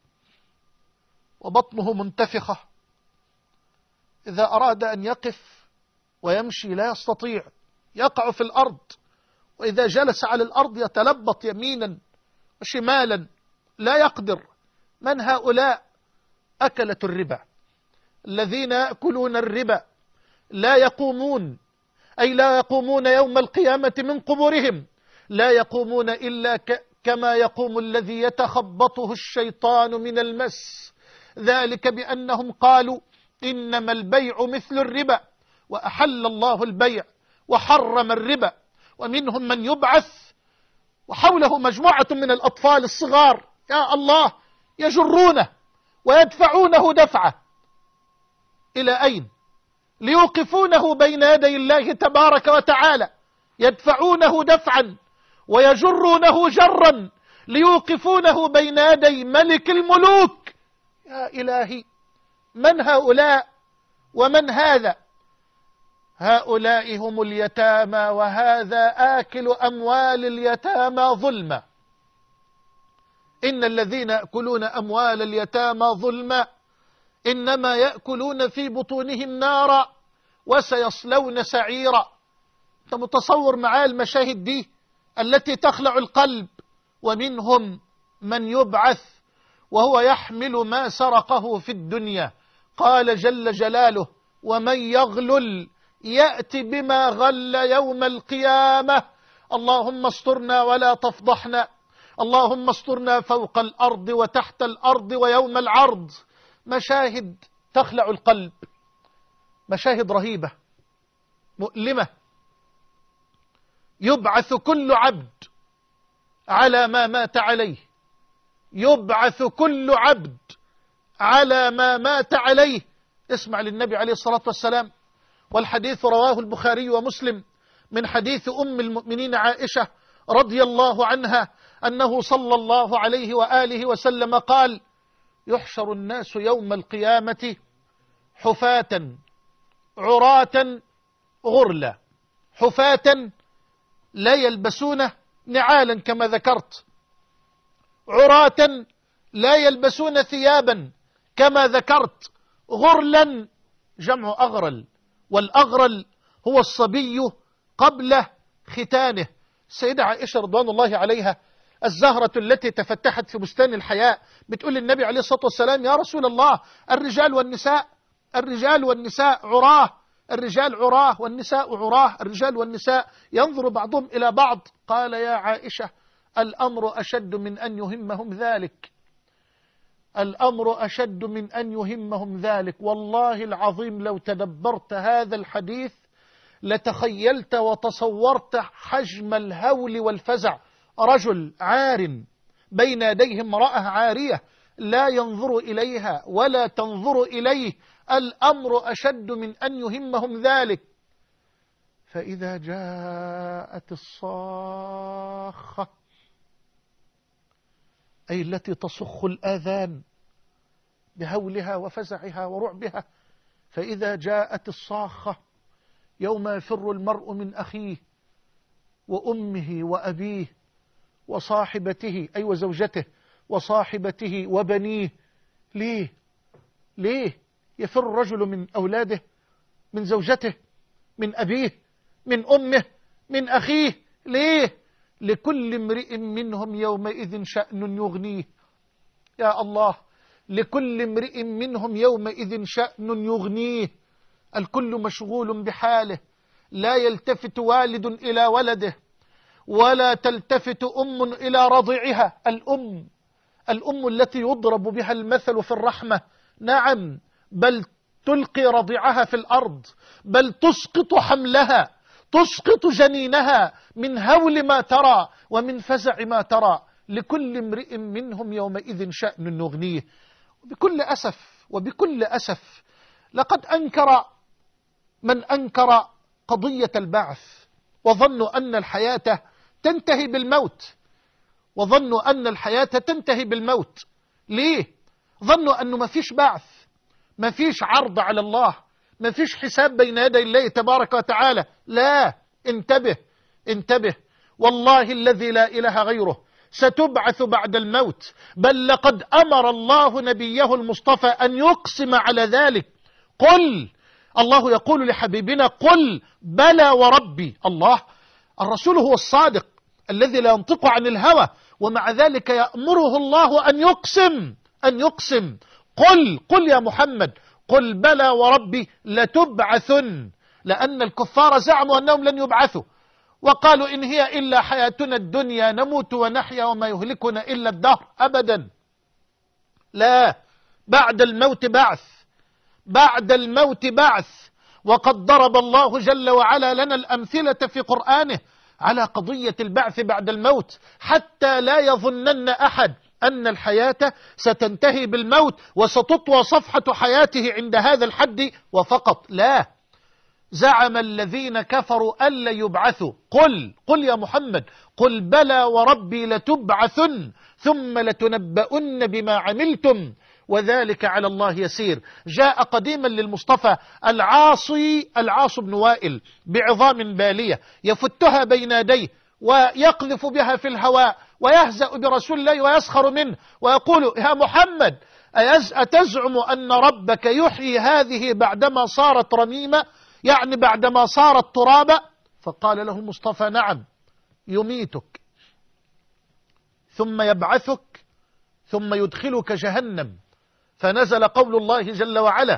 وبطنه منتفخة، إذا أراد أن يقف ويمشي لا يستطيع، يقع في الأرض، وإذا جلس على الأرض يتلبط يمينا وشمالا لا يقدر. من هؤلاء؟ أكلة الربا، الذين يأكلون الربا لا يقومون، أي لا يقومون يوم القيامة من قبورهم، لا يقومون إلا ك كما يقوم الذي يتخبطه الشيطان من المس، ذلك بأنهم قالوا إنما البيع مثل الربا، وأحل الله البيع وحرم الربا. ومنهم من يبعث وحوله مجموعة من الأطفال الصغار، يا الله، يجرونه ويدفعونه دفعة. إلى أين؟ ليوقفونه بين يدي الله تبارك وتعالى، يدفعونه دفعا ويجرونه جرا ليوقفونه بين يدي ملك الملوك. يا إلهي، من هؤلاء ومن هذا؟ هؤلاء هم اليتامى، وهذا آكل أموال اليتامى ظلما. إن الذين يأكلون أموال اليتامى ظلما إنما يأكلون في بطونهم نارا وسيصلون سعيرا. أنت متصور معاه المشاهد دي التي تخلع القلب؟ ومنهم من يبعث وهو يحمل ما سرقه في الدنيا. قال جل جلاله: ومن يغلل يأتي بما غل يوم القيامة. اللهم استرنا ولا تفضحنا، اللهم استرنا فوق الأرض وتحت الأرض ويوم العرض. مشاهد تخلع القلب، مشاهد رهيبة مؤلمة. يبعث كل عبد على ما مات عليه، يبعث كل عبد على ما مات عليه. اسمع للنبي عليه الصلاة والسلام، والحديث رواه البخاري ومسلم من حديث أم المؤمنين عائشة رضي الله عنها أنه صلى الله عليه وآله وسلم قال: يحشر الناس يوم القيامة حفاة عراة غرلا. حفاة لا يلبسون نعالا كما ذكرت، عراة لا يلبسون ثيابا كما ذكرت، غرلا جمع أغرل، والأغرل هو الصبي قبل ختانه. السيدة عائشة رضوان الله عليها الزهرة التي تفتحت في بستان الحياء بتقول للنبي عليه الصلاة والسلام: يا رسول الله، الرجال والنساء الرجال والنساء عراه، الرجال عراه والنساء عراه، الرجال والنساء ينظر بعضهم إلى بعض. قال: يا عائشة، الأمر أشد من أن يهمهم ذلك، الأمر أشد من أن يهمهم ذلك. والله العظيم لو تدبرت هذا الحديث لتخيلت وتصورت حجم الهول والفزع. رجل عار بين يديه امرأة عارية لا ينظر إليها ولا تنظر إليه، الأمر أشد من أن يهمهم ذلك. فإذا جاءت الصاخة، أي التي تصخ الآذان بهولها وفزعها ورعبها، فإذا جاءت الصاخة يوم يفر المرء من أخيه وأمه وأبيه وصاحبته، أي وزوجته وصاحبته وبنيه. ليه؟ ليه يفر الرجل من أولاده، من زوجته، من أبيه، من أمه، من أخيه. ليه؟ لكل امرئ منهم يومئذ شأن يغنيه. يا الله، لكل امرئ منهم يومئذ شأن يغنيه. الكل مشغول بحاله، لا يلتفت والد إلى ولده، ولا تلتفت أم إلى رضيعها. الأم الأم التي يضرب بها المثل في الرحمة، نعم، بل تلقي رضيعها في الأرض، بل تسقط حملها، تسقط جنينها من هول ما ترى ومن فزع ما ترى. لكل امرئ منهم يومئذ شأن يغنيه. بكل أسف وبكل أسف لقد أنكر من أنكر قضية البعث، وظنوا أن الحياة تنتهي بالموت، وظنوا أن الحياة تنتهي بالموت. ليه؟ ظنوا أنه ما فيش بعث، ما فيش عرض على الله، ما فيش حساب بين يدي الله تبارك وتعالى. لا، انتبه انتبه، والله الذي لا إله غيره، ستبعث بعد الموت. بل لقد أمر الله نبيه المصطفى أن يقسم على ذلك. قل، الله يقول لحبيبنا: قل بلى وربي. الله، الرسول هو الصادق الذي لا ينطق عن الهوى، ومع ذلك يأمره الله أن يقسم أن يقسم قل قل يا محمد، قل بلى وربي لتبعثن. لأن الكفار زعموا أنهم لن يبعثوا، وقالوا إن هي إلا حياتنا الدنيا نموت ونحيا وما يهلكنا إلا الدهر. أبدا، لا، بعد الموت بعث، بعد الموت بعث. وقد ضرب الله جل وعلا لنا الأمثلة في قرآنه على قضية البعث بعد الموت، حتى لا يظنن أحد أن الحياة ستنتهي بالموت وستطوى صفحة حياته عند هذا الحد وفقط. لا، زعم الذين كفروا ألا يبعثوا. قل قل يا محمد، قل بلى وربي لتبعثن ثم لتنبؤن بما عملتم وذلك على الله يسير. جاء قديما للمصطفى العاصي العاص بن وائل بعظام بالية يفتها بين يديه ويقذف بها في الهواء ويهزأ برسول الله ويسخر منه ويقول: يا محمد، أتزعم أن ربك يحيي هذه بعدما صارت رميمة، يعني بعدما صارت ترابا؟ فقال له المصطفى: نعم، يميتك ثم يبعثك ثم يدخلك جهنم. فنزل قول الله جل وعلا: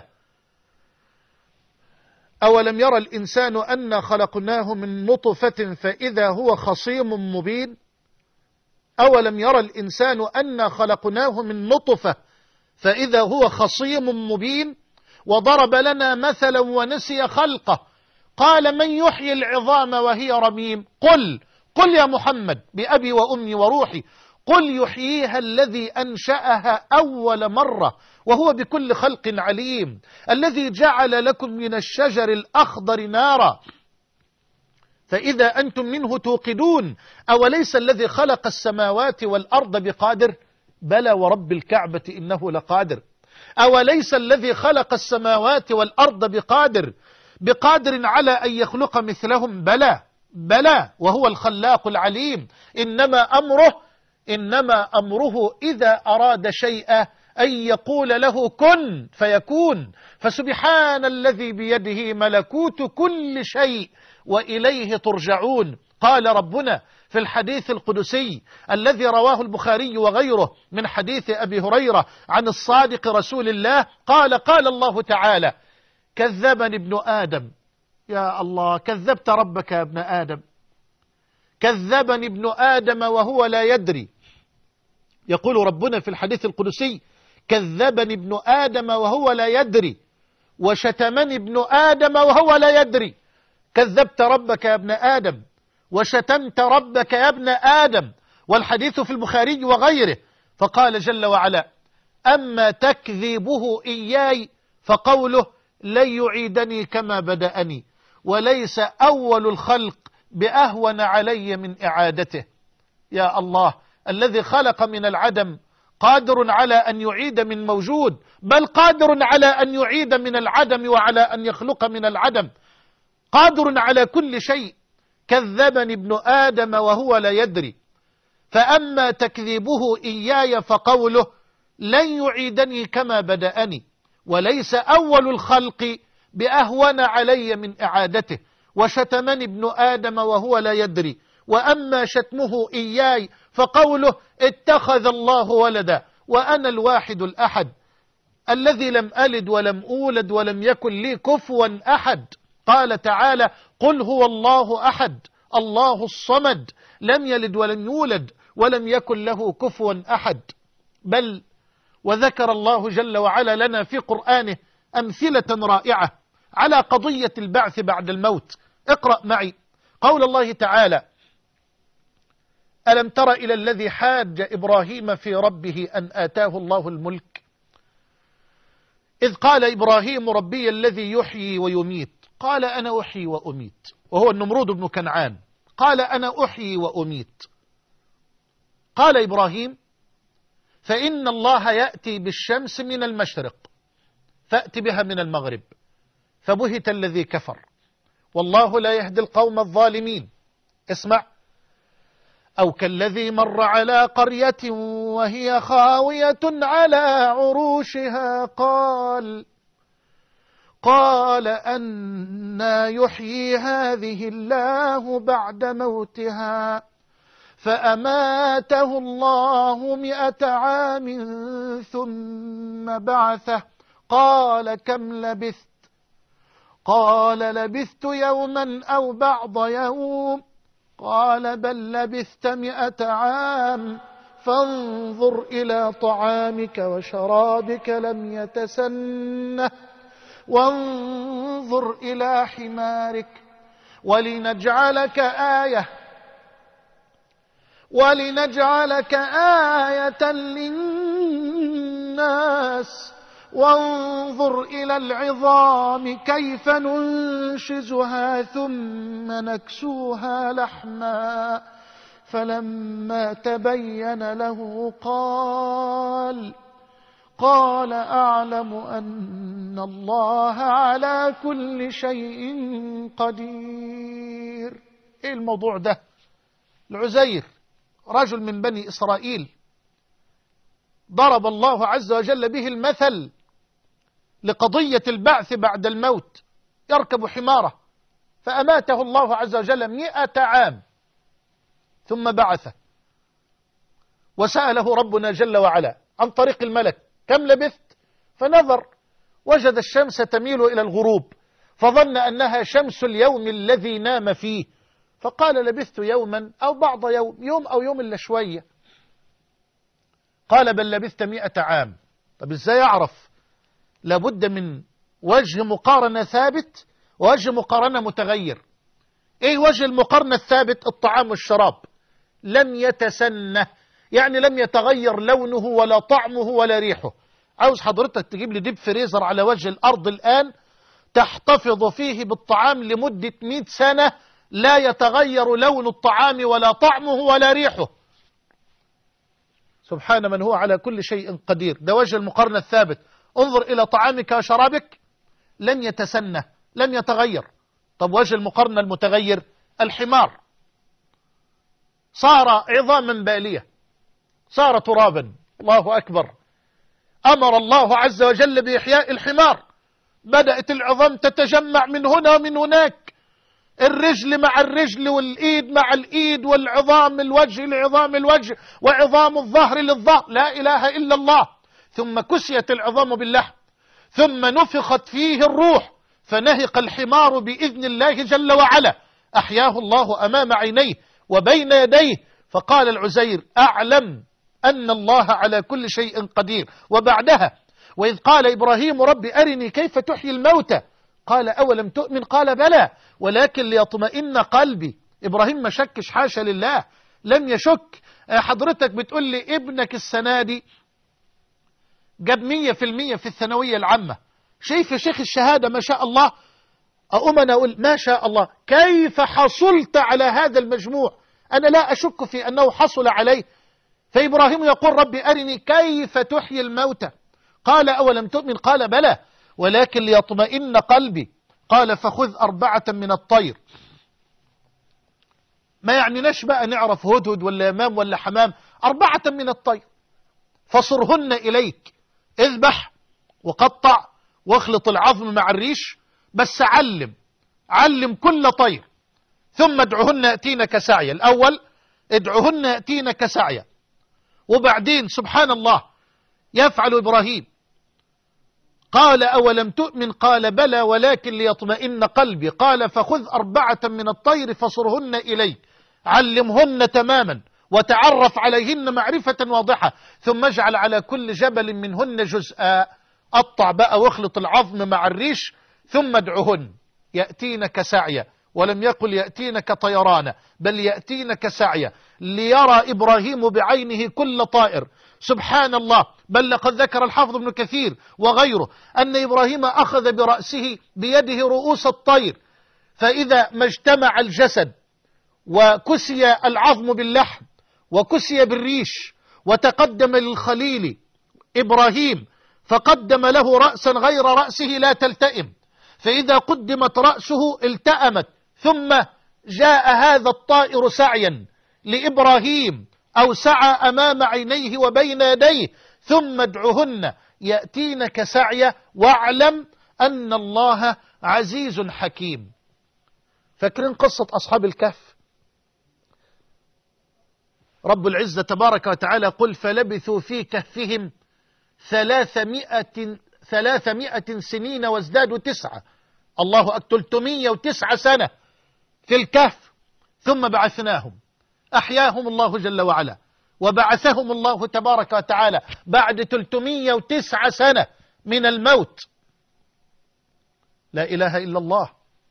أولم يرى الإنسان أنا خلقناه من نطفة فإذا هو خصيم مبين. أولم يرى الإنسان أنا خلقناه من نطفة فإذا هو خصيم مبين. وضرب لنا مثلا ونسي خلقه، قال: من يحيي العظام وهي رميم. قل قل يا محمد بأبي وأمي وروحي، قل يحييها الذي أنشأها أول مرة وهو بكل خلق عليم، الذي جعل لكم من الشجر الأخضر نارا فإذا أنتم منه توقدون، أوليس الذي خلق السماوات والأرض بقادر؟ بلى ورب الكعبة إنه لقادر. أوليس الذي خلق السماوات والأرض بقادر بقادر على أن يخلق مثلهم؟ بلى بلى وهو الخلاق العليم. إنما أمره إنما أمره إذا أراد شيئا أن يقول له كن فيكون. فسبحان الذي بيده ملكوت كل شيء وإليه ترجعون. قال ربنا في الحديث القدسي الذي رواه البخاري وغيره من حديث أبي هريرة عن الصادق رسول الله قال: قال الله تعالى: كذبني ابن آدم. يا الله، كذبت ربك يا ابن آدم، كذبني ابن آدم وهو لا يدري. يقول ربنا في الحديث القدسي: كذبني ابن آدم وهو لا يدري، وشتمني ابن آدم وهو لا يدري. كذبت ربك يا ابن آدم، وشتمت ربك يا ابن آدم. والحديث في البخاري وغيره. فقال جل وعلا: أما تكذيبه إياي فقوله: لن يعيدني كما بدأني، وليس أول الخلق بأهون علي من إعادته. يا الله، الذي خلق من العدم قادر على أن يعيد من موجود، بل قادر على أن يعيد من العدم وعلى أن يخلق من العدم، قادر على كل شيء. كذبني ابن آدم وهو لا يدري. فأما تكذيبه إياي فقوله: لن يعيدني كما بدأني، وليس أول الخلق بأهون علي من إعادته، وشتمني ابن آدم وهو لا يدري، وأما شتمه إياي فقوله اتخذ الله ولدا وأنا الواحد الأحد الذي لم ألد ولم أولد ولم يكن لي كفوا أحد. قال تعالى قل هو الله أحد الله الصمد لم يلد ولم يولد ولم يكن له كفوا أحد. بل وذكر الله جل وعلا لنا في قرآنه أمثلة رائعة على قضية البعث بعد الموت. اقرأ معي قول الله تعالى ألم تر إلى الذي حاج إبراهيم في ربه أن آتاه الله الملك إذ قال إبراهيم ربي الذي يحيي ويميت قال أنا أحيي وأميت، وهو النمرود بن كنعان قال أنا أحيي وأميت. قال إبراهيم فإن الله يأتي بالشمس من المشرق فأت بها من المغرب، فبهت الذي كفر والله لا يهدي القوم الظالمين. اسمع أو كالذي مر على قرية وهي خاوية على عروشها قال قال أنى يحيي هذه الله بعد موتها فأماته الله مئة عام ثم بعثه قال كم لبثت قال لبثت يوما أو بعض يوم قال بل لبثت مئة عام فانظر إلى طعامك وشرابك لم يتسنه وانظر إلى حمارك ولنجعلك آية ولنجعلك آية للناس وانظر إلى العظام كيف ننشزها ثم نكسوها لحما فلما تبين له قال قال أعلم أن الله على كل شيء قدير. إيه الموضوع ده؟ العزير رجل من بني إسرائيل ضرب الله عز وجل به المثل لقضية البعث بعد الموت، يركب حماره فأماته الله عز وجل مئة عام ثم بعثه، وسأله ربنا جل وعلا عن طريق الملك كم لبثت؟ فنظر وجد الشمس تميل إلى الغروب فظن أنها شمس اليوم الذي نام فيه فقال لبثت يوما أو بعض يوم، يوم أو يوم إلا شوية. قال بل لبثت مئة عام. طب إزاي أعرف؟ لابد من وجه مقارنة ثابت ووجه مقارنة متغير. إيه وجه المقارنة الثابت؟ الطعام والشراب لم يتسنه، يعني لم يتغير لونه ولا طعمه ولا ريحه. عاوز حضرتك تجيب لي ديب فريزر على وجه الأرض الآن تحتفظ فيه بالطعام لمدة مئة سنة لا يتغير لون الطعام ولا طعمه ولا ريحه. سبحان من هو على كل شيء قدير. ده وجه المقارنة الثابت. انظر إلى طعامك وشرابك لن يتسنه لن يتغير. طب وجه المقارنة المتغير؟ الحمار صار عظاما بالية، صار ترابا. الله أكبر. أمر الله عز وجل بإحياء الحمار، بدأت العظام تتجمع من هنا ومن هناك، الرجل مع الرجل والإيد مع الإيد والعظام الوجه لعظام الوجه وعظام الظهر للظهر، لا إله إلا الله. ثم كسيت العظام باللحم ثم نفخت فيه الروح فنهق الحمار بإذن الله جل وعلا، أحياه الله أمام عينيه وبين يديه. فقال العزير أعلم أن الله على كل شيء قدير. وبعدها وإذ قال إبراهيم رب أرني كيف تحيي الموتى قال أولم تؤمن قال بلى ولكن ليطمئن قلبي. إبراهيم ما شكش، حاشا لله، لم يشك. حضرتك بتقول لي ابنك السنة دي جاب مية في المية في الثانوية العامة، شايف يا شيخ الشهادة ما شاء الله، أقوم أنا أقول ما شاء الله كيف حصلت على هذا المجموع؟ أنا لا أشك في أنه حصل عليه. فإبراهيم يقول ربي أرني كيف تحيي الموتى قال أولم تؤمن قال بلى ولكن ليطمئن قلبي. قال فخذ أربعة من الطير، ما يعنيناش بقى نعرف هدهد ولا يمام ولا حمام، أربعة من الطير فصرهن إليك، اذبح وقطع واخلط العظم مع الريش بس علم علم كل طير ثم ادعهن يأتينك سعيا. الأول ادعهن يأتينك سعيا، وبعدين سبحان الله يفعل إبراهيم. قال أولم تؤمن؟ قال بلى ولكن ليطمئن قلبي. قال فخذ أربعة من الطير فصرهن إليك، علمهن تماما وتعرف عليهن معرفة واضحة، ثم اجعل على كل جبل منهن جزءا، قطع بقى واخلط العظم مع الريش، ثم ادعهن يأتينك سعيا. ولم يقل يأتينك طيرانا، بل يأتينك سعيا، ليرى إبراهيم بعينه كل طائر. سبحان الله، بل لقد ذكر الحافظ ابن كثير وغيره أن إبراهيم أخذ برأسه بيده رؤوس الطير، فإذا ما اجتمع الجسد وكسي العظم باللحم وكسي بالريش وتقدم للخليل إبراهيم فقدم له رأسا غير رأسه لا تلتئم، فإذا قدمت رأسه التأمت، ثم جاء هذا الطائر سعيا لإبراهيم أو سعى أمام عينيه وبين يديه، ثم ادعهن يأتينك سعيا واعلم أن الله عزيز حكيم. فاكرين قصة أصحاب الكهف؟ رب العزة تبارك وتعالى قل فلبثوا في كهفهم ثلاثمائة ثلاثمائة سنين وازدادوا تسعة. الله أكبر، ثلاثمائة وتسعة سنة في الكهف، ثم بعثناهم، أحياهم الله جل وعلا وبعثهم الله تبارك وتعالى بعد ثلاثمائة وتسعة سنة من الموت. لا إله إلا الله.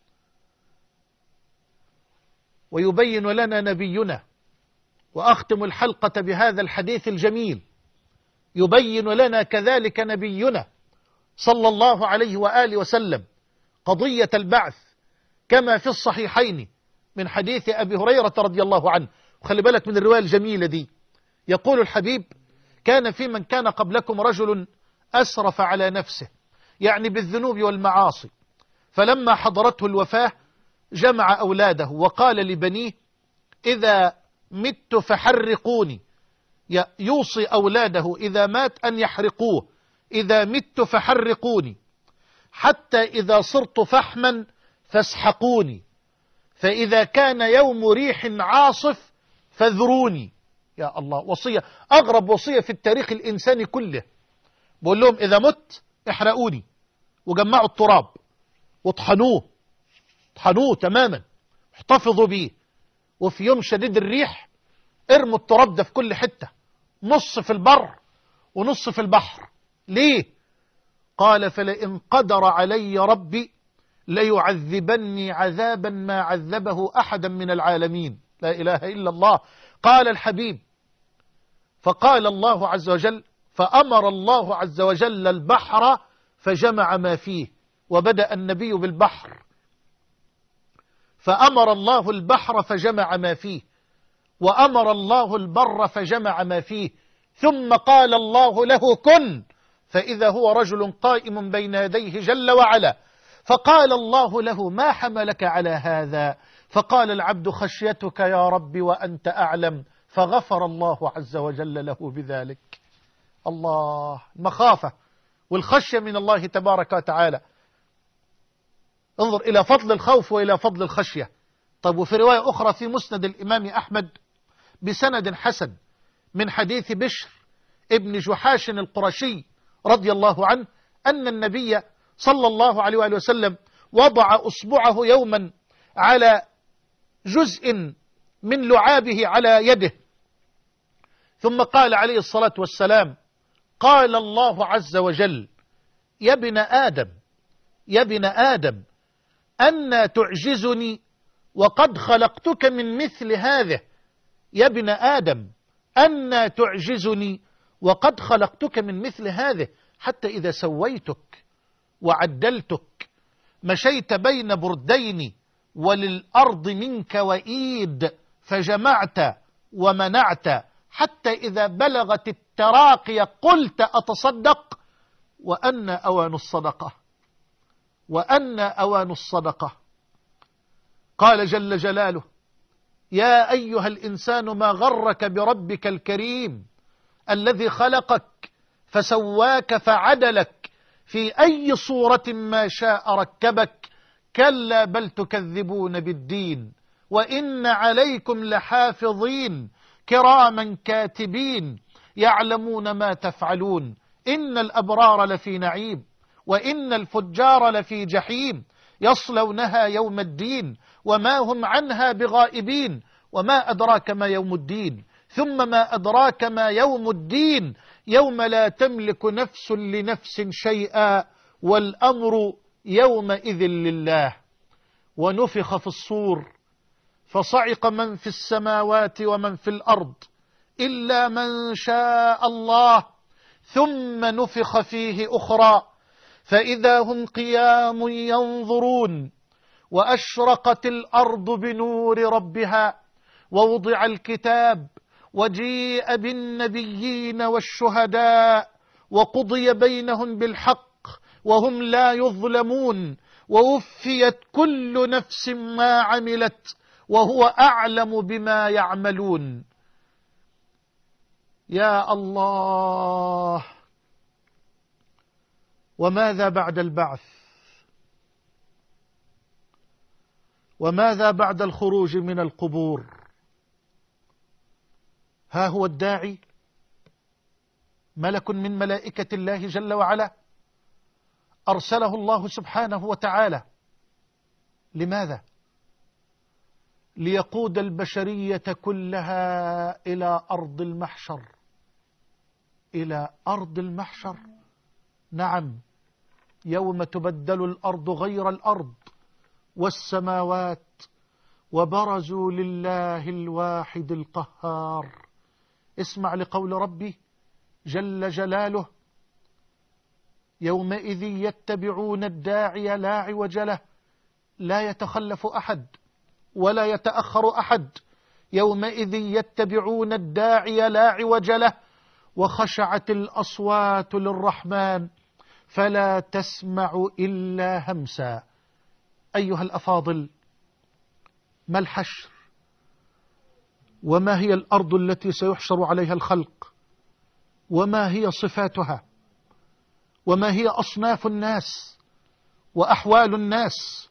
ويبين لنا نبينا، وأختم الحلقة بهذا الحديث الجميل، يبين لنا كذلك نبينا صلى الله عليه وآله وسلم قضية البعث كما في الصحيحين من حديث أبي هريرة رضي الله عنه. وخلي بالك من الرواية الجميلة دي. يقول الحبيب كان في من كان قبلكم رجل أسرف على نفسه، يعني بالذنوب والمعاصي، فلما حضرته الوفاة جمع أولاده وقال لبنيه إذا مت فحرقوني، يوصي أولاده إذا مات أن يحرقوه، إذا مت فحرقوني، حتى إذا صرت فحما فاسحقوني، فإذا كان يوم ريح عاصف فذروني. يا الله، وصية، أغرب وصية في التاريخ الإنساني كله. بقول لهم إذا مت احرقوني، وجمعوا التراب وطحنوه طحنوه تماما، احتفظوا به، وفي يوم شديد الريح ارموا التراب ده في كل حتة، نص في البر ونص في البحر. ليه؟ قال فلئن قدر علي ربي ليعذبني عذابا ما عذبه أحدا من العالمين. لا إله إلا الله. قال الحبيب فقال الله عز وجل فأمر الله عز وجل البحر فجمع ما فيه، وبدأ النبي بالبحر، فأمر الله البحر فجمع ما فيه، وأمر الله البر فجمع ما فيه، ثم قال الله له كن، فإذا هو رجل قائم بين يديه جل وعلا، فقال الله له ما حملك على هذا؟ فقال العبد خشيتك يا رب وأنت أعلم، فغفر الله عز وجل له بذلك. الله، المخافة والخشية من الله تبارك وتعالى. انظر إلى فضل الخوف وإلى فضل الخشية. طيب، وفي رواية أخرى في مسند الإمام أحمد بسند حسن من حديث بشر ابن جحاش القرشي رضي الله عنه أن النبي صلى الله عليه وآله وسلم وضع أصبعه يوما على جزء من لعابه على يده، ثم قال عليه الصلاة والسلام قال الله عز وجل يا ابن آدم يا ابن آدم أن تعجزني وقد خلقتك من مثل هذه، يا ابن آدم أن تعجزني وقد خلقتك من مثل هذه، حتى إذا سويتك وعدلتك مشيت بين بردين وللأرض منك وإيد، فجمعت ومنعت، حتى إذا بلغت التراقي قلت أتصدق، وأن أوان الصدقة وأن أوان الصدقة. قال جل جلاله يا أيها الإنسان ما غرك بربك الكريم الذي خلقك فسواك فعدلك في أي صورة ما شاء ركبك، كلا بل تكذبون بالدين وإن عليكم لحافظين كراما كاتبين يعلمون ما تفعلون إن الأبرار لفي نعيم وإن الفجار لفي جحيم يصلونها يوم الدين وما هم عنها بغائبين وما أدراك ما يوم الدين ثم ما أدراك ما يوم الدين يوم لا تملك نفس لنفس شيئا والأمر يومئذ لله. ونفخ في الصور فصعق من في السماوات ومن في الأرض إلا من شاء الله ثم نفخ فيه أخرى فإذا هم قيام ينظرون وأشرقت الأرض بنور ربها ووضع الكتاب وجيء بالنبيين والشهداء وقضي بينهم بالحق وهم لا يظلمون ووفيت كل نفس ما عملت وهو أعلم بما يعملون. يا الله، وماذا بعد البعث؟ وماذا بعد الخروج من القبور؟ ها هو الداعي ملك من ملائكة الله جل وعلا أرسله الله سبحانه وتعالى. لماذا؟ ليقود البشرية كلها إلى أرض المحشر. إلى أرض المحشر، نعم، يوم تبدل الأرض غير الأرض والسماوات وبرزوا لله الواحد القهار. اسمع لقول ربي جل جلاله: يومئذ يتبعون الداعي لا عوج له لا يتخلف أحد ولا يتأخر أحد. يومئذ يتبعون الداعي لا عوج له وخشعت الأصوات للرحمن فلا تسمع إلا همسا. أيها الأفاضل، ما الحشر؟ وما هي الأرض التي سيحشر عليها الخلق؟ وما هي صفاتها؟ وما هي أصناف الناس وأحوال الناس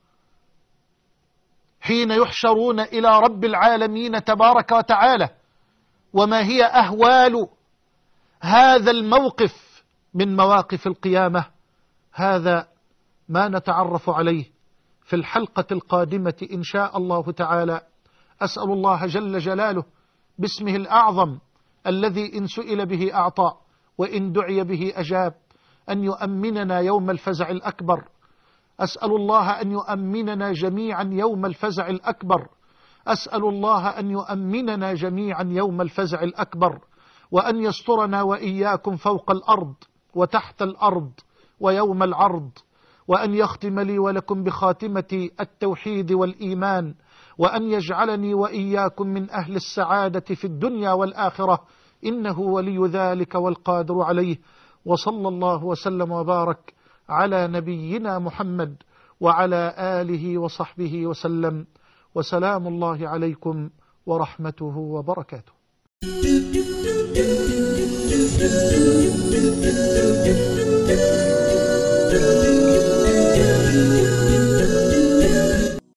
حين يحشرون إلى رب العالمين تبارك وتعالى؟ وما هي أهوال هذا الموقف من مواقف القيامة؟ هذا ما نتعرف عليه في الحلقة القادمة إن شاء الله تعالى. أسأل الله جل جلاله باسمه الأعظم الذي إن سئل به أعطى وإن دعي به أجاب أن يؤمننا يوم الفزع الأكبر. أسأل الله أن يؤمننا جميعا يوم الفزع الأكبر. أسأل الله أن يؤمننا جميعا يوم الفزع الأكبر، وأن يسترنا وإياكم فوق الأرض وتحت الأرض ويوم العرض، وأن يختم لي ولكم بخاتمة التوحيد والإيمان، وأن يجعلني وإياكم من أهل السعادة في الدنيا والآخرة، إنه ولي ذلك والقادر عليه. وصلى الله وسلم وبارك على نبينا محمد وعلى آله وصحبه وسلم، وسلام الله عليكم ورحمته وبركاته.